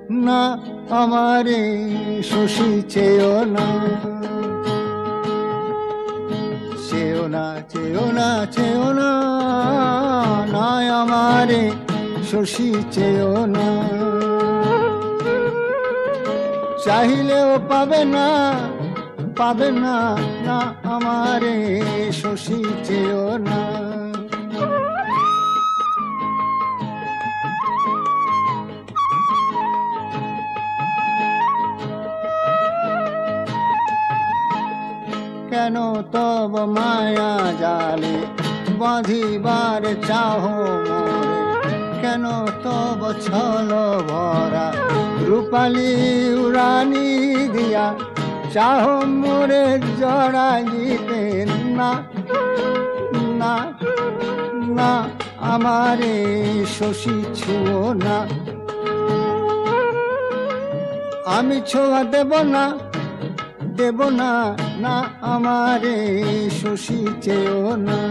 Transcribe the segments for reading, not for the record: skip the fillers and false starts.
না আমারে শশী চেয়েও না, চেয়েও না, চেয়েও না, চেয়েও না, না আমারে শশী চেয়েও না। চাহিলেও পাবে না, পাবে না, না আমারে শশী চেয়েও না। কেন তব মায়া জালে বাঁধিবার চাহ মোরে, কেন তব ছল ভরা রূপালী উড়ানি দিয়া চাহ মোরে জড়াইতে। না না না আমারে শশী ছুঁয়ো না, আমি ছোঁয়া দেব না, দেব না, না আমারে শশী চেয়েও না।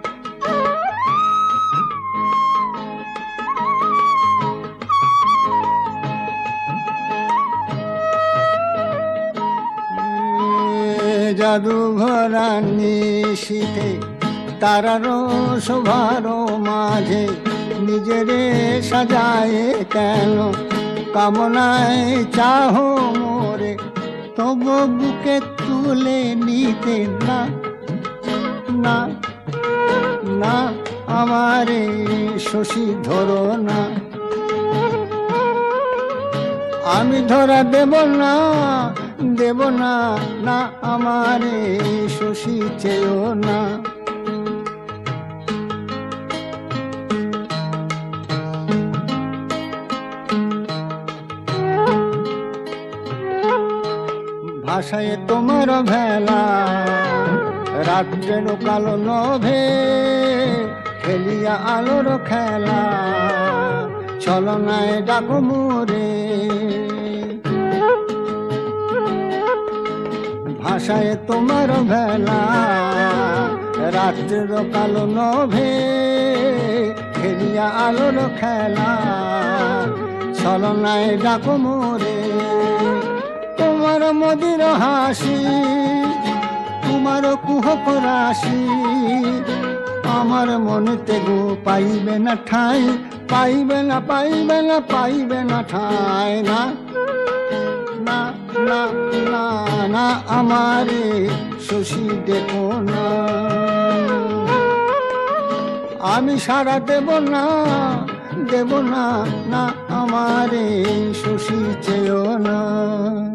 জাদু ভরা নিশীথে তারার শোভার মাঝে নিজেরে সাজায় কেন কামনায় চাহ মোরে, তবু বুকে তুলে নিতে। না না না আমারে শশী ধরো না, আমি ধরা দেব না, দেব না, না আমারে শশী চেয়েও না। ভাষায় তোমার ভেলা রাত্রের কালো নভে, খেলিয়া আলোর খেলা ছলনায় ডাকো মোরে। ভাষায় তোমার ভেলা রাত্রের কালো নভে, খেলিয়া আলোর খেলা ছলনায় ডাকো মোরে। তোমার মদির হাসি, তোমার কুহক রাশি আমার মনেতে গো পাইবে না ঠাই, পাইবে না, পাইবে না, পাইবে না ঠাই। না না না না না আমারে শশী দেখো না, আমি সারা দেব না, দেব না, না আমারে শশী চেয়েও না।